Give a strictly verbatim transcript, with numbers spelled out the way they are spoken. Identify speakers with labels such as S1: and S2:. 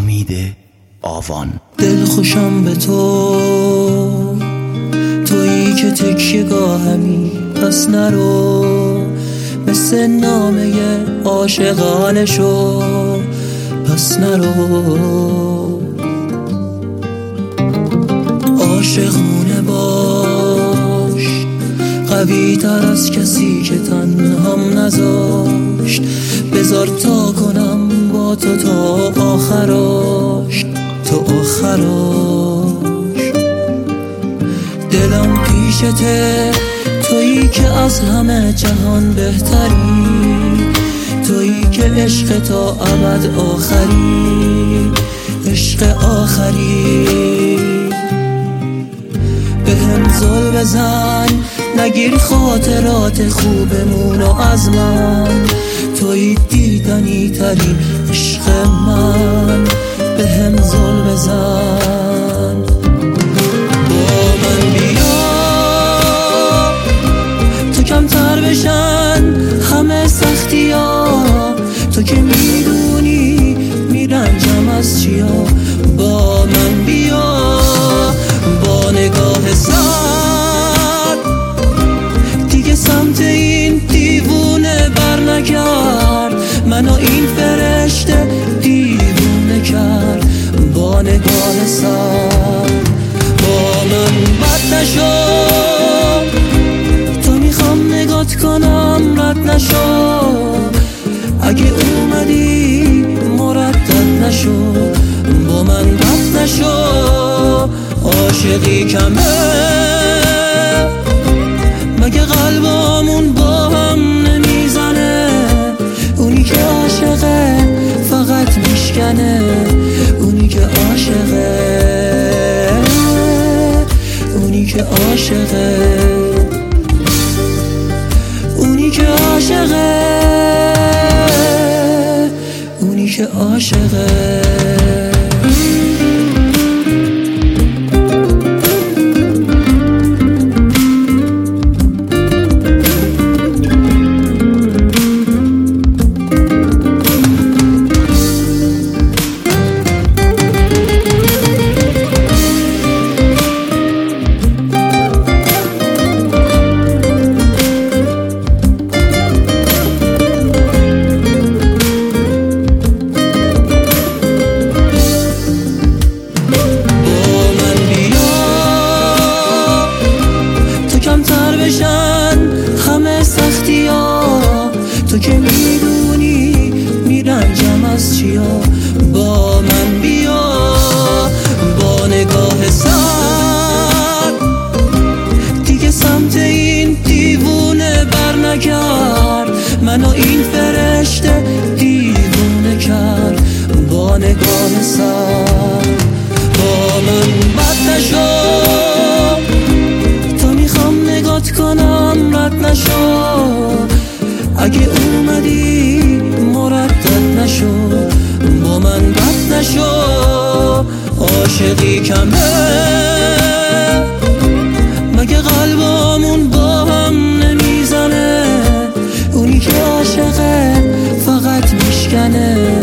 S1: امید آوان.
S2: دل خوشم به تو، تویی که تکیه گاهمی، پس نرو مثل نامه عاشقانه شو، پس نرو. عاشقونه باش، قوی تر از کسی که تنهام نذاشت، بذار تا کنم با تو تا آخراش، تا آخراش. دلم پیشته، تویی که از همه جهان بهتری، تویی که عشق تا ابد آخری، عشق آخری. به هم زل بزن، نگیر خاطرات خوبمون و از من، تویی دیدنی ترین عشق من. به هم زل بزن، با من بیا تو کمتر بشن همه سختی ها، تو که میدونی میرنجم از چیا. با من بیا با نگاه سر، دیگه سمت این دیوونه بر نگرد، منو این فرشته دیوونه کرد. با نگاه سر با من بد نشو، تو میخوام نگات کنم رد نشو، اگه اومدی مردد نشو، با من بد نشو. عاشقی کمه مگه قلبامون با هم نمیزنه، اونی که عاشقه فقط میشکنه، اونی که عاشقه، اونی که عاشقه، اونی که عاشقه، اونی که عاشقه. همه سختی ها، تو که میدونی میرنجم از چیا. با من بیا با نگاه سر، دیگه سمت این دیوونه بر نگرد، منو این فرشته دیوونه کرد. با نگاه سر با من بد نشو، کنم رد نشو، اگه اومدی مردد نشو، با من بد نشو. عاشقی کمه مگه قلبامون با هم نمیزنه، اونی که عاشقه فقط میشکنه،